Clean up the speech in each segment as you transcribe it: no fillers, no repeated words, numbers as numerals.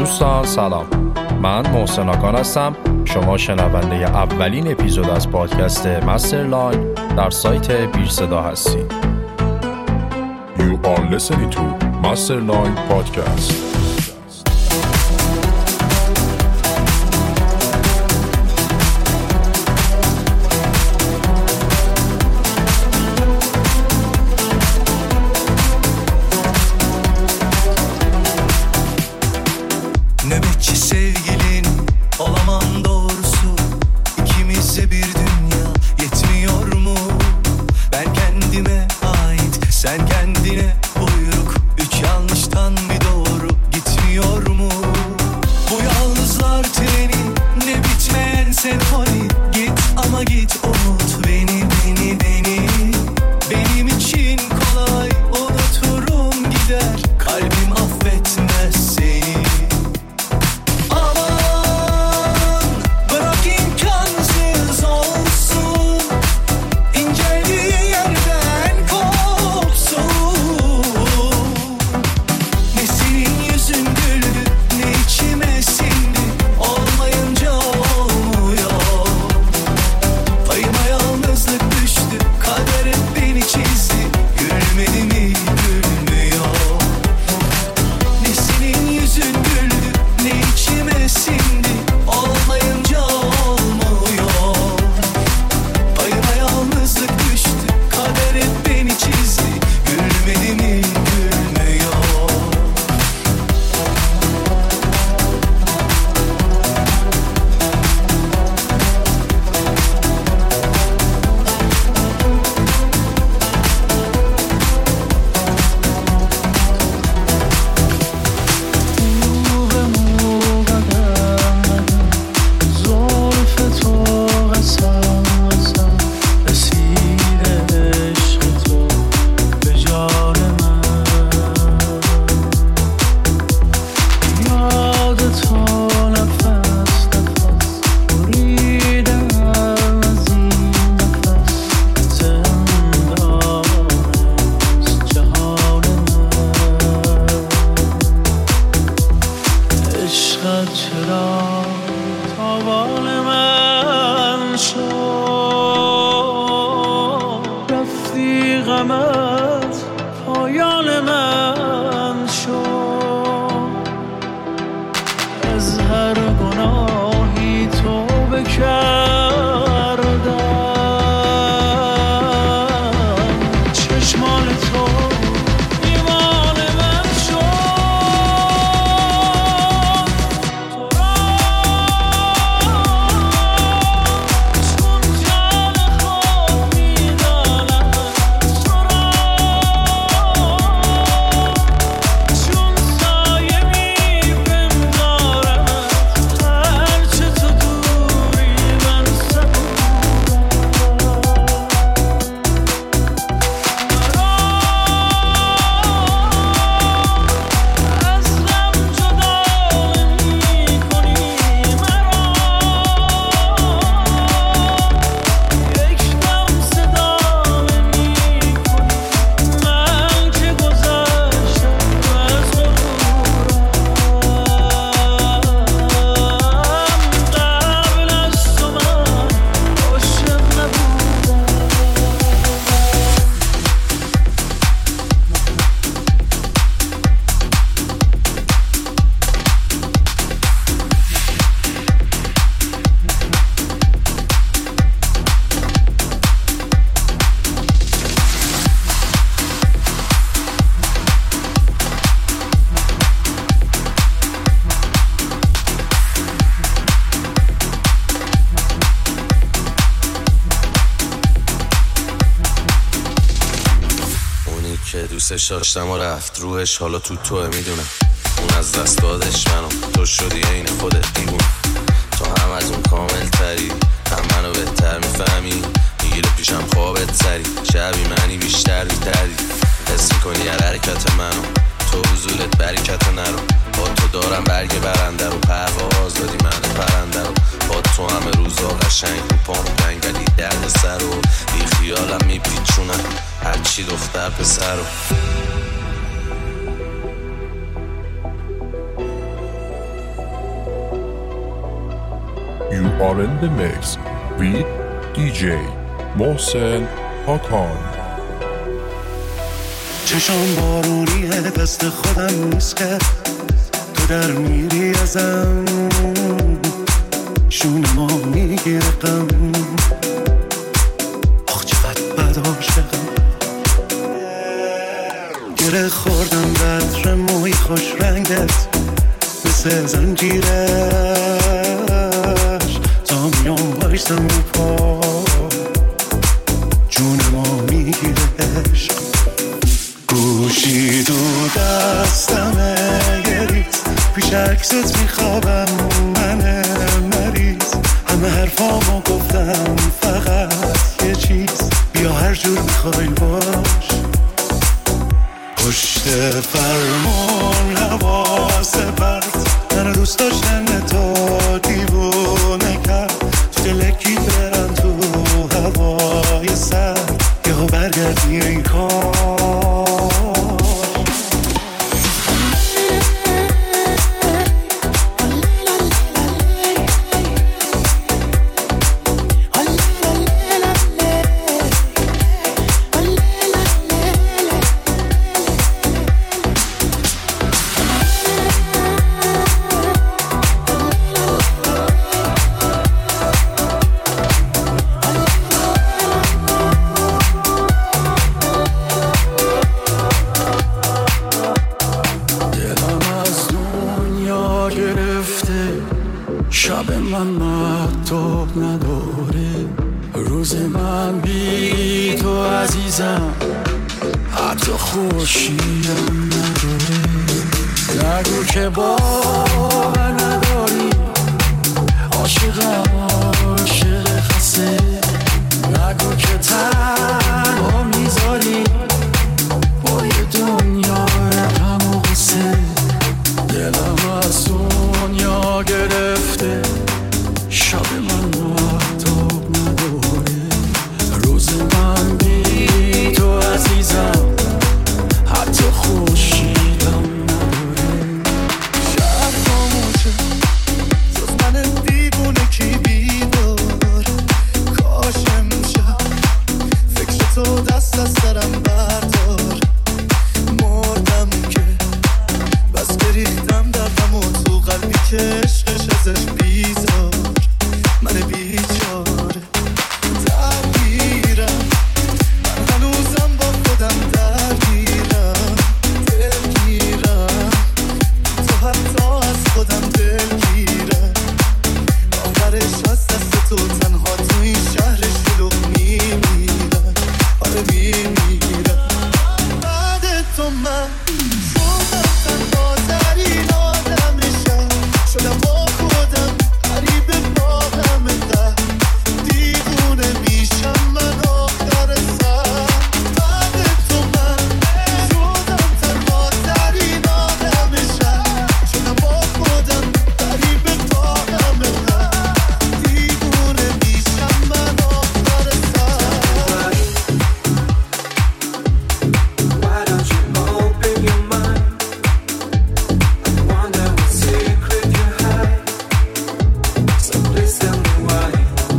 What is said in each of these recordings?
دوستان سلام، من محسن آکان هستم. شما شنونده اولین اپیزود از پادکست مسترلاین در سایت بیر صدا هستید. You are listening to Masterline Podcast. Nöbetçi sevgilin olamam doğrusu, İkimize bir dünya yetmiyor mu? Ben kendime ait, sen kendine buyruk. Üç yanlıştan bir doğru gitmiyor mu? Bu yalnızlar treni, ne bitmeyen senfoni. Git ama git, unut beni, beni, beni. Benim için kolay, unuturum gider. Kalbim affetmez seni. دوستش داشتم و رفت روحش، حالا توه میدونم. اون از دست دادش منو، تو شدی این خودت دیوون. تو هم از اون کامل تری، هم منو بهتر میفهمی. میگیره پیشم خوابت سری، شبی منی بیشتر بیتری. حس میکنی هر حرکت منو، تو حضورت برکت نرو. با تو دارم برگ برنده رو، پرواز دادی من پرنده رو. با تو همه روزا قشنگ رو پام رنگ، ولی درد سر رو بی خیالم میپیچونم. هرچی دختر پسر رو You are in the mix with DJ محسن حاکان. چشم بارونیه دست خودم نیست که تو در میری ازم، شونه ما میگیره غم، آخ چقدر بد عاشقم. گره خوردم بطر موی خوش رنگت مثل زنجیرش، تا میام بایستم رو پا جون ما میگیره عشق. گوشی تو دستمه یه ریز، پیش عکست میخوابم من مریض، همه حرفامو گفتم فقط یه چیز، بیا هر جور میخوای باش. پشت فرمون حواس پرت، من دوست داشتن تو دیوونه کرد، تو دلکی برم تو هوای سر، یهو برگردی این کار. شب من مهتاب نداره، روز من بی تو عزیزم حتی خورشیدم نداره. نگو که باور نداری عاشقم عاشق خسته، نگو که تنها میذاری با یه دنیا غم و غصه. دلم از دنیا گرفته، شب من مهتاب نداره، روز من بی تو عزیزم حتی خورشیدم نداره. شب خاموشه جز من دیوونه کی بیدار، کاش امشب فکر تو دست از سرم بردار. مردم که بس که ریختم دردم و تو قلبی که عشقش ازش بیزار، من بیچاره درگیرم، من هنوزم با خودم درگیرم، دلگیرم تو حتی از خودم دلگیرم. آخرش از دست تو تنها تو این شهر شلوغ میمیرم، آره میمیرم. بعد تو من شدم تنها در این آدم شم، شدم با خودم غریب با غم غم، دیوونه میشم من آخر سر. بعد تو من شدم تنها در این آدم شم، شدم با خودم غریب با غم غم، دیوونه میشم من آخر سر. Why don't you open your mind? I wonder what secret you hide. So please tell me why.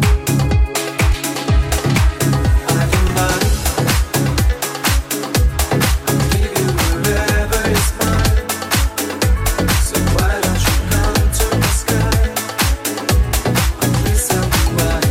I don't mind. I'll give you wherever is mine. So why don't you come to the sky? Please tell me why.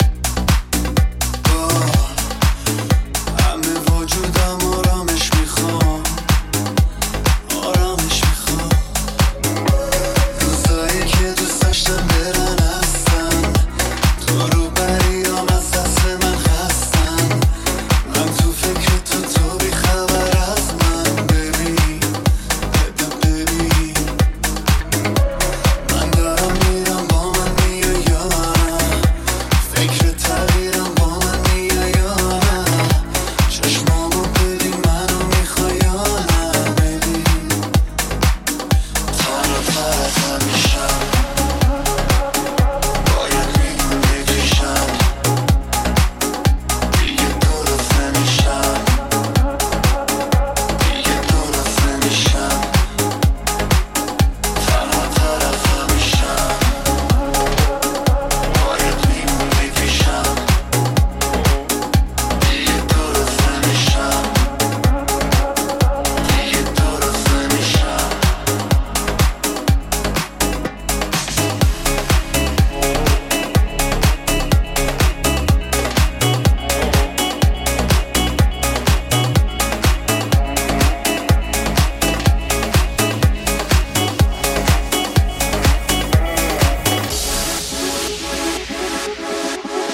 همه وجودم آرامش میخوام.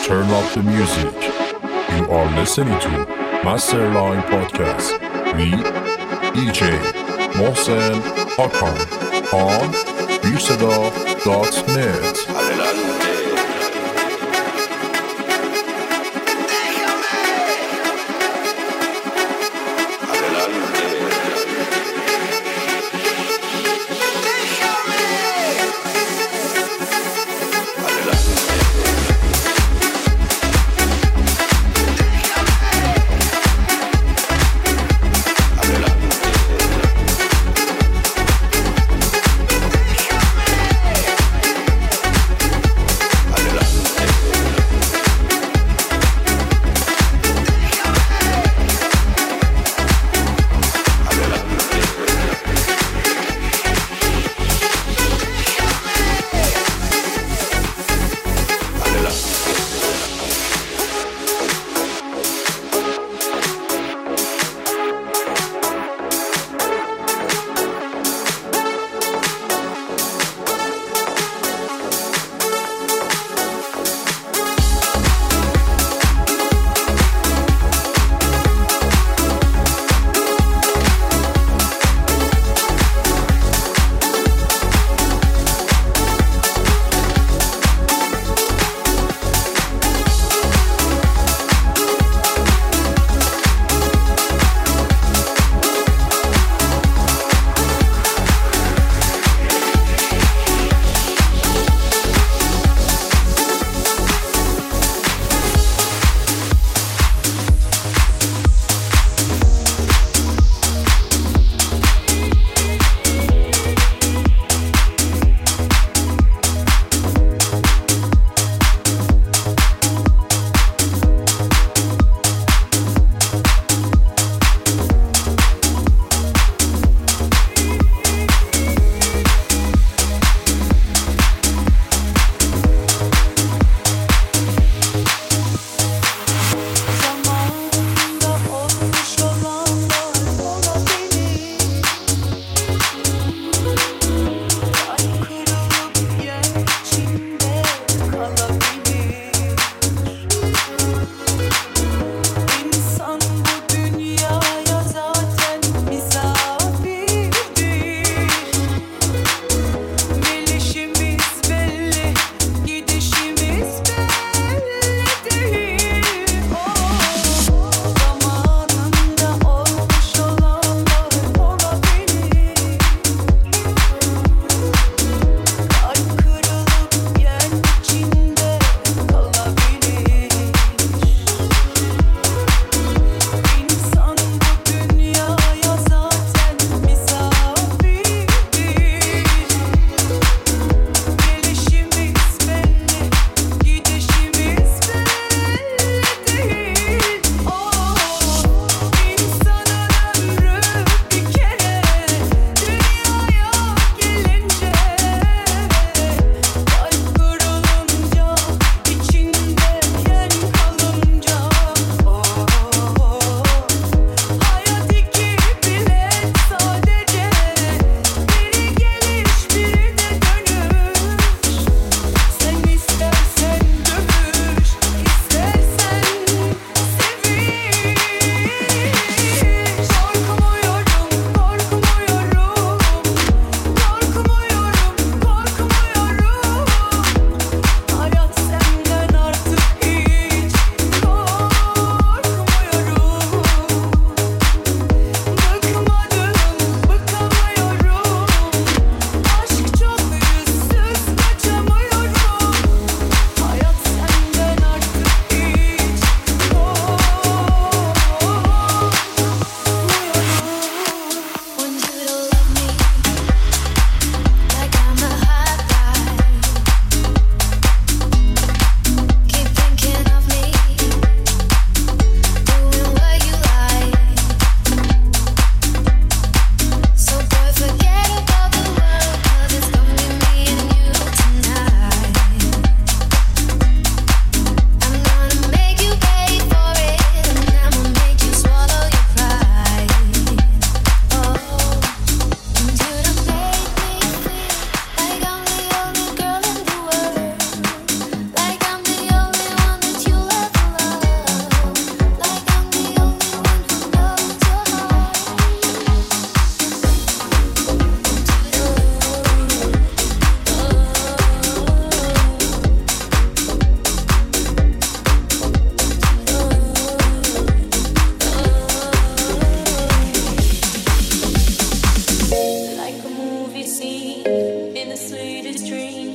turn up the music. You are listening to Masterline Podcast with DJ Mohsen Hakan on beerseda.net.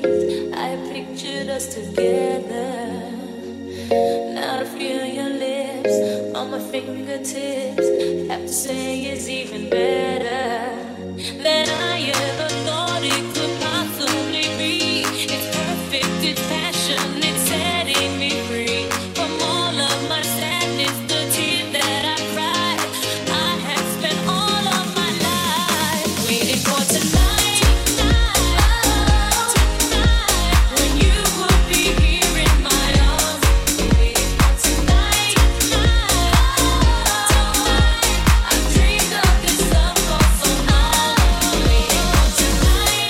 I pictured us together. Now to feel your lips on my fingertips, have to say it's even better than I ever thought it could possibly be. It's perfect, it's passion, it's setting me free from all of my sadness, the tears that I cried. I have spent all of my life waiting for tonight, when you will be here in my arms. Waiting for tonight, I've dreamed of this love for so long. Waiting for tonight,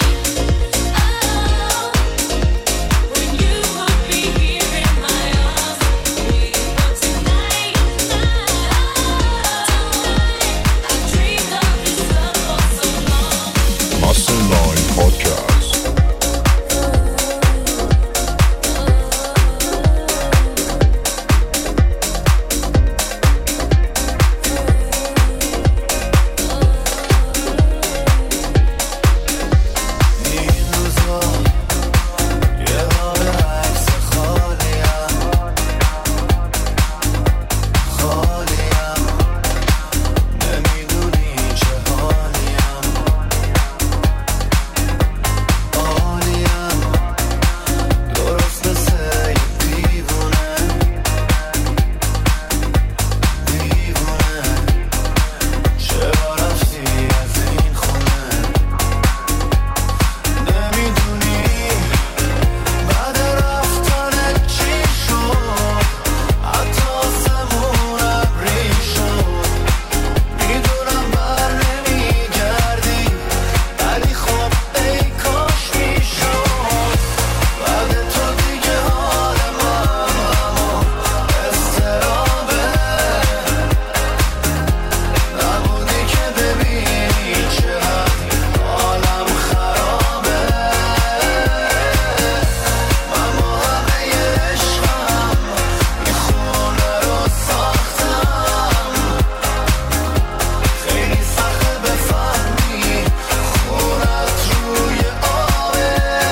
when you will be here in my arms. Waiting for tonight, I've dreamed of this love for so long. Masterline Podcast. این روزا یه حال عکس خالیم نمیدونی چه حالیم عالیم درست مثل یه دیوونه چرا رفتی از این خونه نمیدونی بعد رفتنت چی شد حتی آسمون ابری شد میدونم بر نمیگردی ولی خب ای کاش میشد بعد تو دیگه حال من استرابه نبودی که ببینی چقدر حالم خرابه من با همه عشقم این خونه رو ساختم خیلی سخته بفهمی خونت روی آبه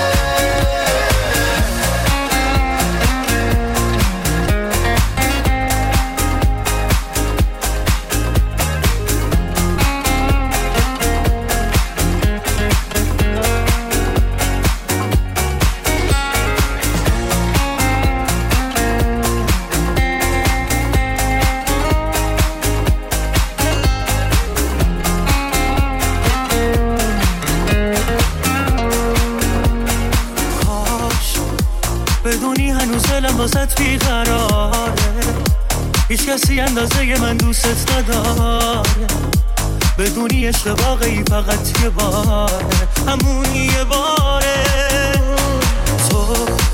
کاش بدونی هنوز دلم واسط بیقراره هیچ کسی اندازه من دوست نداره بدونی عشق واقعی فقط یه باره همون یه باره تو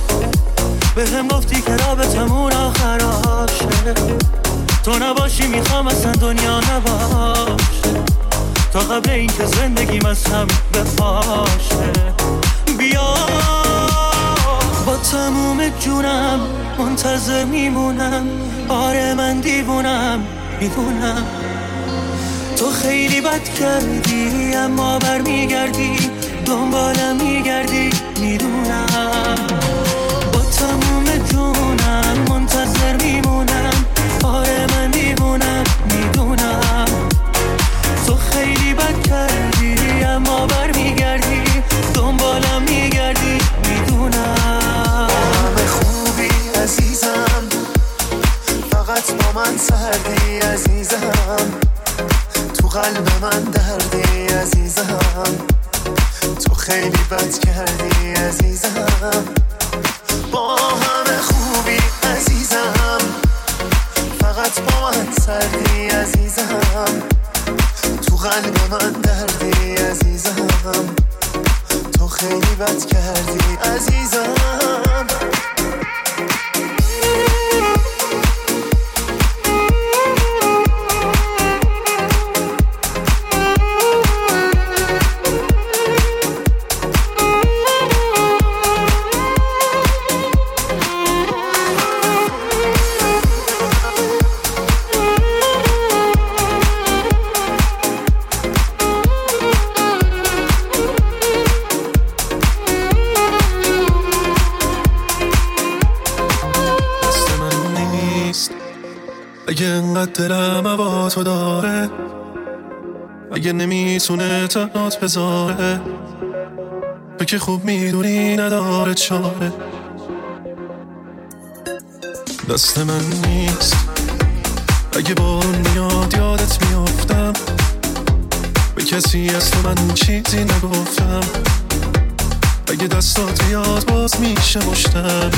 بهم گفتی که رابطمون آخراشه تو نباشی میخوام اصلا دنیا نباشه تا قبل این که زندگیم از هم بپاشه بیا با تموم جونم منتظر میمونم آره من دیوونم میدونم تو خیلی بد کردی اما برمیگردی دنبالم میگردی میدونم با تموم جونم منتظر میمونم آره من دیوونم میدونم تو خیلی بد کردی اما برمیگردی دنبالم میگردی میدونم همه خوبی عزیزم فقط با من سردی عزیزم تو قلب من دردی عزیزم تو خیلی بد کردی عزیزم با همه خوبی عزیزم فقط با من سردی عزیزم تو قلب من دردی عزیزم تو خیلی بد کردی عزیزم اگه انقدر دلم هوا تو داره، اگه نمیتونه تنهات بذاره، تو که خوب میدونی نداره چاره. دست من نیست اگه بارون میاد یادت میافتم، به کسی از تو من چیزی نگفتم. اگه دستات بیاد باز میشه مشتم.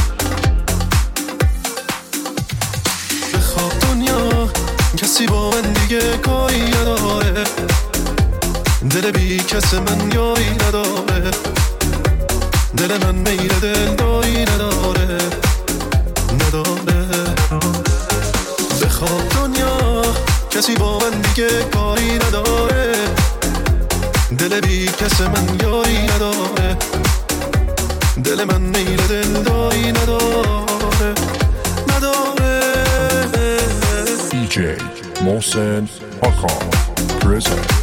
بخواب دنیا کسی با من دیگه کاری نداره، دل بی کس من یاری نداره، دل من میل دلداری نداره. بخواب دنیا کسی با من دیگه کاری نداره، دل بی کس من یاری نداره، دل من میل دلداری نداره. DJ Mohsen Hakan present.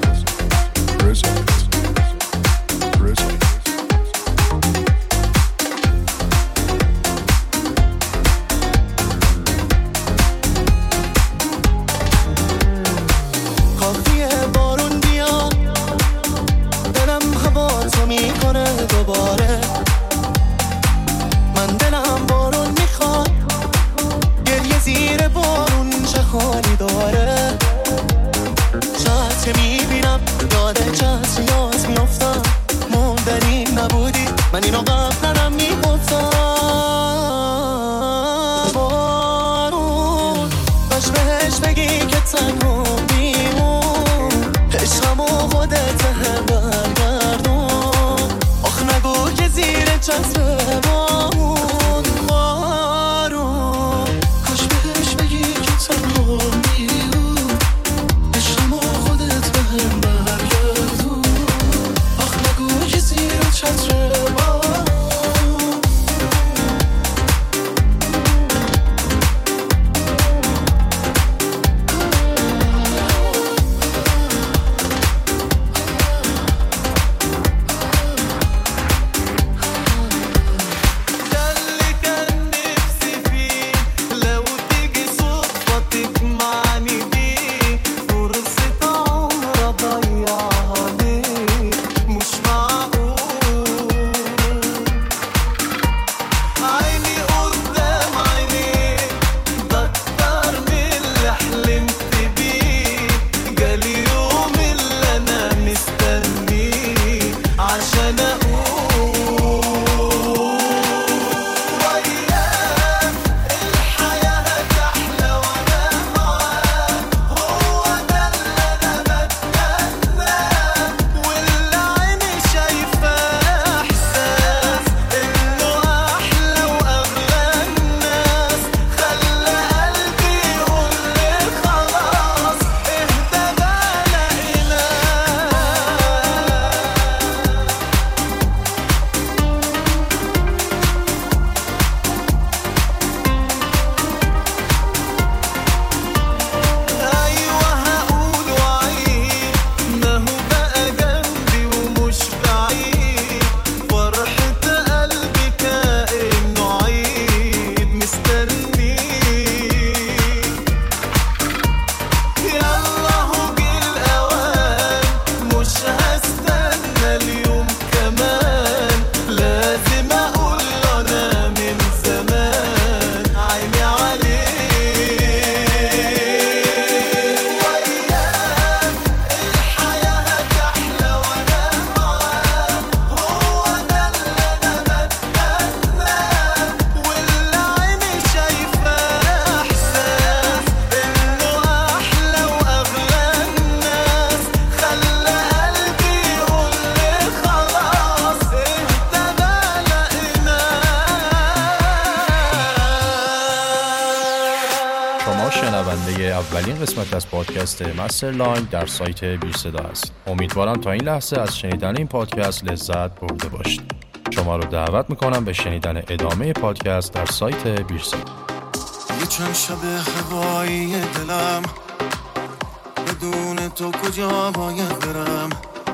اولین قسمت از پادکست مستر لاین در سایت بیرصدا است. امیدوارم تا این لحظه از شنیدن این پادکست لذت برده باشید. شما رو دعوت میکنم به شنیدن ادامه پادکست در سایت بیرصدا. یه چند شب هوایی دلم، بدون تو کجا باید برم؟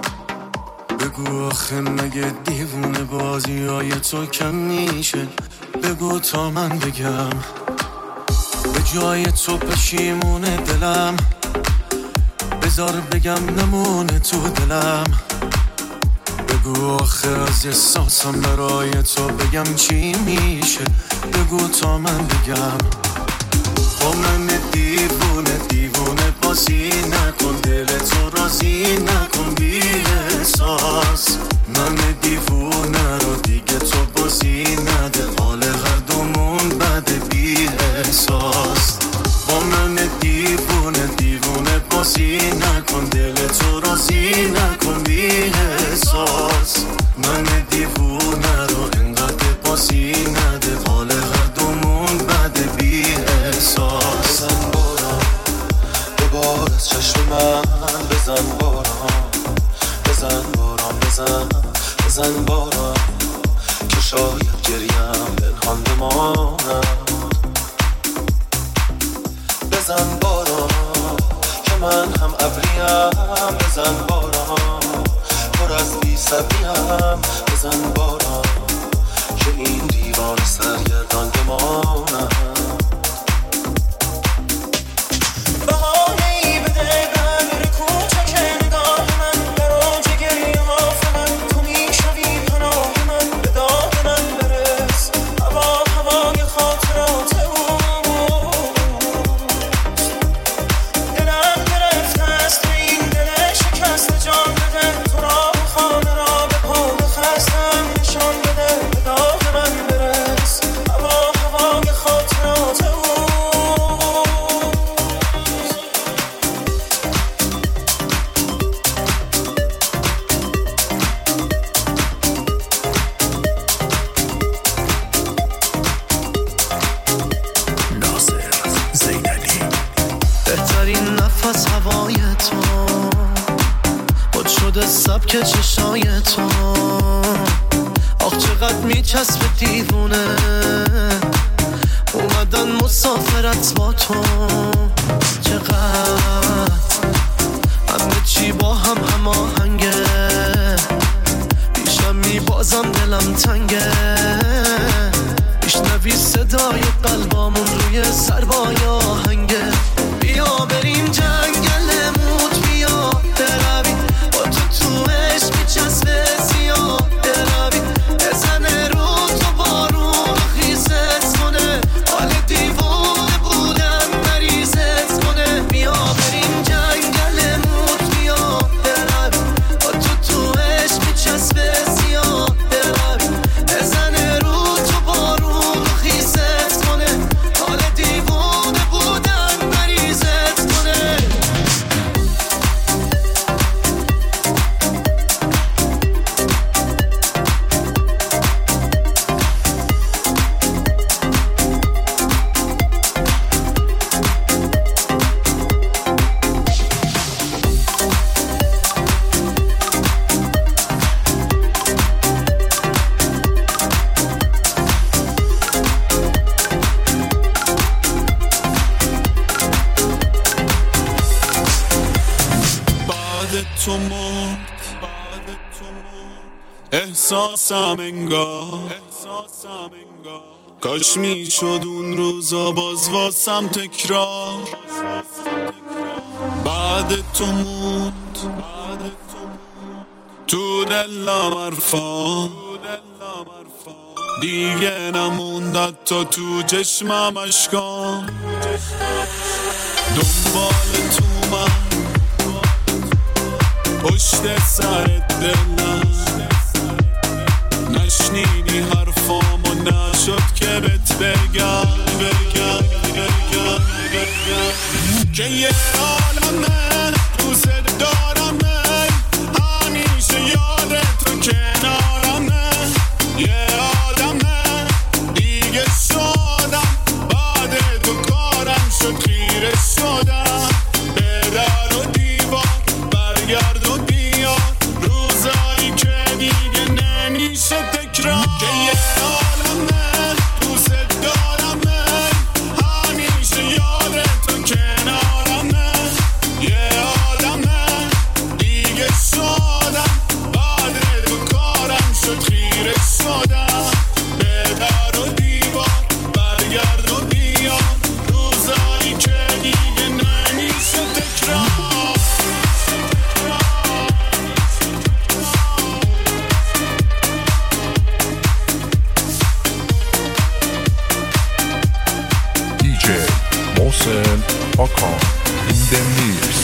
بگو آخه مگه دیوونه بازی های تو کم میشه؟ بگو تا من بگم. به جای تو پشیمونه دلم، بذار بگم نمونه تو دلم. بگو آخه از احساسم برای تو بگم چی میشه، بگو تا من بگم. با من دیوونه دیوونه بازی نکن، دل تو راضی نکن بی احساس. من دیوونه رو دیگه تو بازی نده، حال هر دومون بده بی احساس. با من دیوونه دیوونه بازی نکن، دل تو راضی نکن بی احساس. من دیوونه رو انقدر بازی نده، حال هر دومون بده بی احساس. بزن باران ببار از چشم من، بزن باران بزن باران بزن باران که شاید گریم پنهان بمانم. بزن باران که من هم ابریم، بزن باران پر از بی صبریم. بزن باران که این دیوان سرگردان بمانم. بهانه‌ای بده بر کوچک نگاه من، در اوج گریه‌ها من تو میشوی پناه من. به داد من برس هوای خاطرات او. دلم گرفته است به این دل شکسته، جان بده تو را خانه را به پا خستم نشان بده. به داد من برس هوای خاطرات او. بهترین نفس هوای تو، خود شده سبک چشای تو. آخ چقدر میچسبه دیوونه اومدن مسافرت با تو. چقدر همه چی با هم هماهنگه، پیشم میبازم دلم تنگه. میشنوی صدای قلبامون روی سربای آهنگه. بیا بریم جنگل موت، بیا برویم با تو عشق میچسبه زیاد. برویم بزنه رو تو بارون خیزت کنه، حال دیوونه بودم مریضت کنه. بیا بریم جنگل موت، بیا برویم با تو عشق میچسبه زیاد. برویم بزنه رو تو بارون خیزت کنه، حال دیوونه بودم مریضت کنه. بعد تو مرد احساسم انگار، کاش میشد اون روزا باز واسم تکرار. بعد تو مرد تو دلم حرفا، دیگه نموند تا تو چشمم اشکا. دنبال تو من پشت سر دلم، نشنیدی حرفامو نشد که بهت بگم که یه عالمه دوست دارمه، همیشه یادت تو کنارمه. یه آدمه دیگه شدم، بعد تو کارم شد خیره شدم. به در و دیوار برگرد و بیا، روزایی که دیگه نمیشه تکرار. که یه عالمه دوست دارمه، همیشه یادت تو کنارمه. یه آدمه دیگه شدم، بعد تو کارم شد خیره شدم. به در و دیوار برگرد و بیا، روزایی محسن آکان in the mix.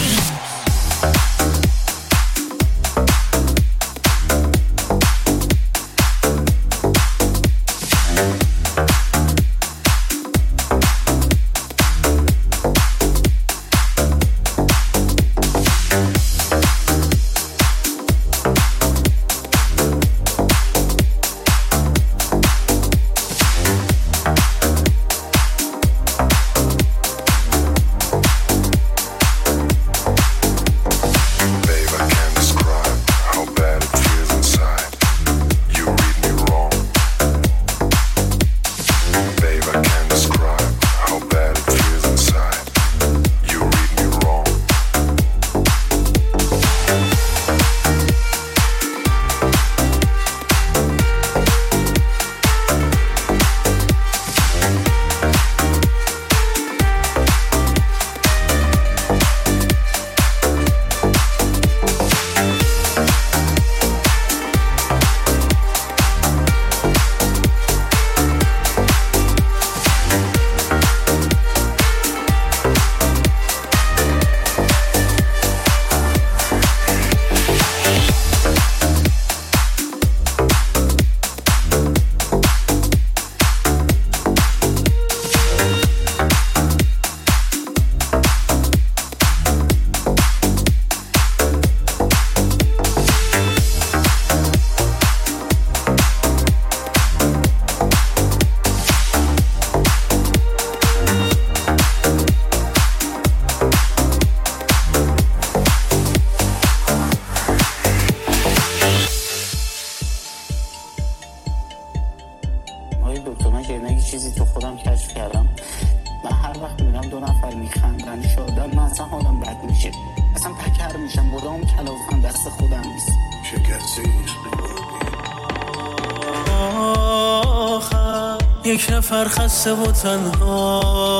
یک نفر خسته و تنها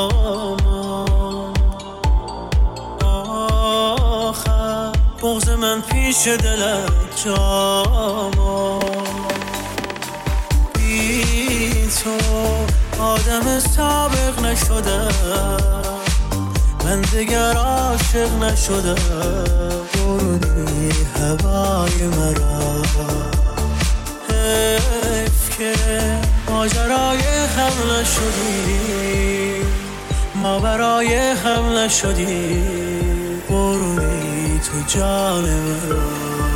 آخر بغض من پیش دلت جاما بی تو آدم سابق نشده من دیگر عاشق نشده برونی هوای مرا حیف که ماجرای هم نشدی ما برای هم نشدی برونی تو جان من